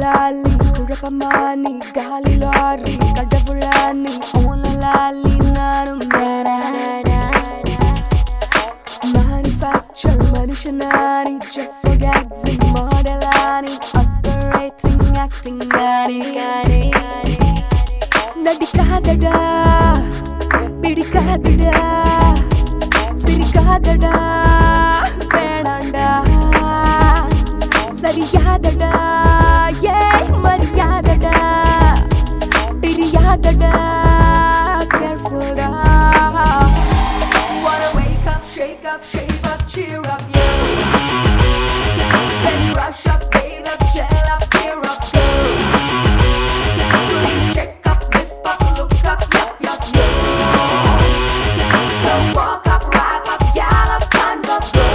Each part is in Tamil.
லாலி குழப்பமானி காலி லாரி கடவுளானி ஓல லாலி நானும் manufacture மனுஷனானி just for gags and modelani aspirating acting gani நடிக்காதடா பிடிக்காதடா சிரிக்காதடா வேணாண்டா சரியாதடா ஏ மரியாதடா பிரியாதடா careful da wanna wake up shake up shave up cheer up yo then rush up bathe up gel up gear up go please check up zip up look up yup yup yo so walk up wrap up gallop time's up bro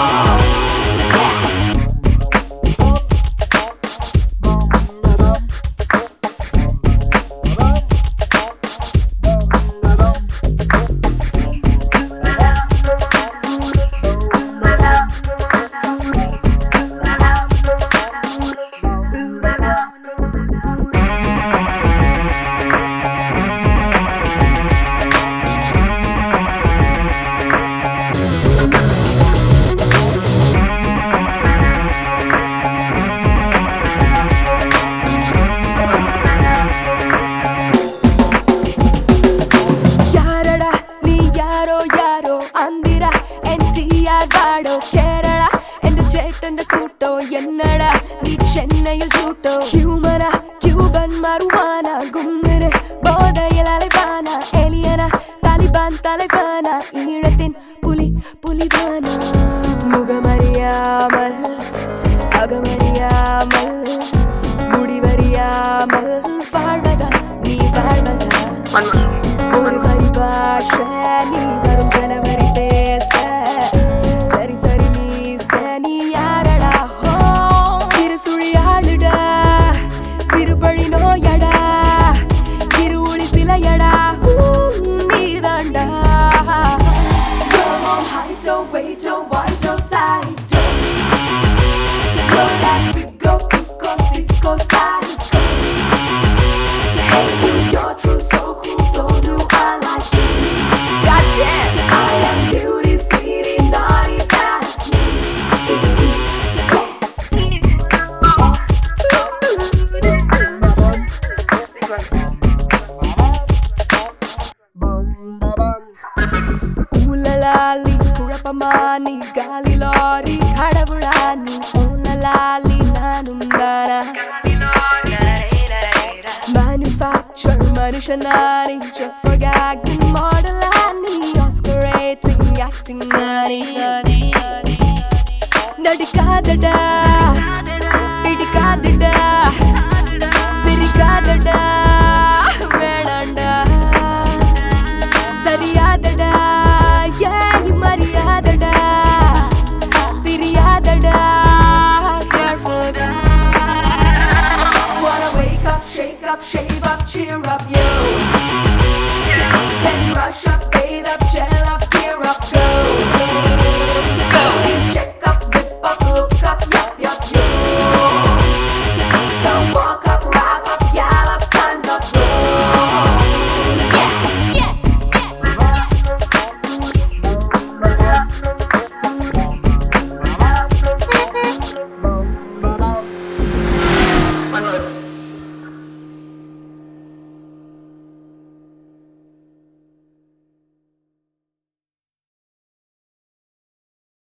என்னடா நீ சென்னையில் ஜூட்டோ ஹியூமனா கியூபன் மருவானா கும்மிரு போதையில் அலைவானா எலியனா தாலிபான் தலைவானா ஈழத்தின் புலிதானா முகமறியாமல் அகமறியாமல் முடிவறியாமல் வாழ்வதா நீ வாழ்வதா ஒரு வரி பாஷை நீ வரும் ஜனவரி பேச சரி சரி மீச நீ யாரடா சுழியாடுடா சிறுபழி நோயடா இருளி சிலையடா நீதாண்டா You're on high toe, wait toe, wide toe, side toe You're that big-o, cook-o, sick-o, side-o Hey you, you're true, so cool, so do I like you Goddamn, I am beauty, sweetie, naughty, that's me லாலி குழப்பமானி காலி லாரி கடவுளானி ஓல லாலி நானும் தானா manufacture மனுஷனானி just for gags and modelani oscarating acting gani நடிக்காதடா